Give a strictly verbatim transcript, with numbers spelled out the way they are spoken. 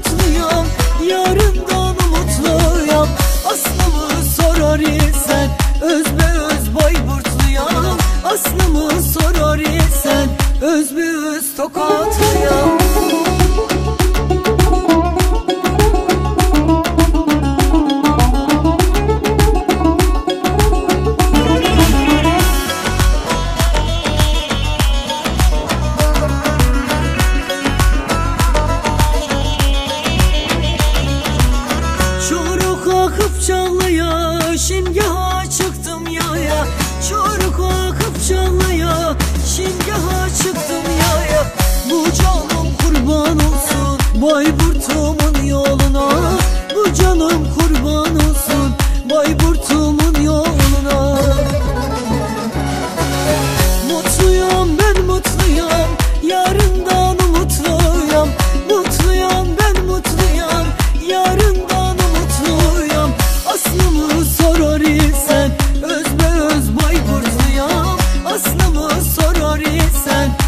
mutluyum, yarından umutluyum. Aslımı sorar isen özbe öz Bayburtluyum. Aslımı sorar isen özbe öz Tokatlıyım. Çoruk akıp çağlaya, şingaha çıktım yaya. Çoruk akıp çağlaya, şingaha çıktım yaya. Bu canım kurban olsun Bayburt'umun yoluna. Bu canım kurban olsun Bayburt'umun yoluna. Mutluyum ben mutluyum, yarından umutluyum. Mutluyum ben mutluyum, yarından umutluyum. Aslımı sorar isen özbe öz Bayburtluyum. Aslımı sorar isen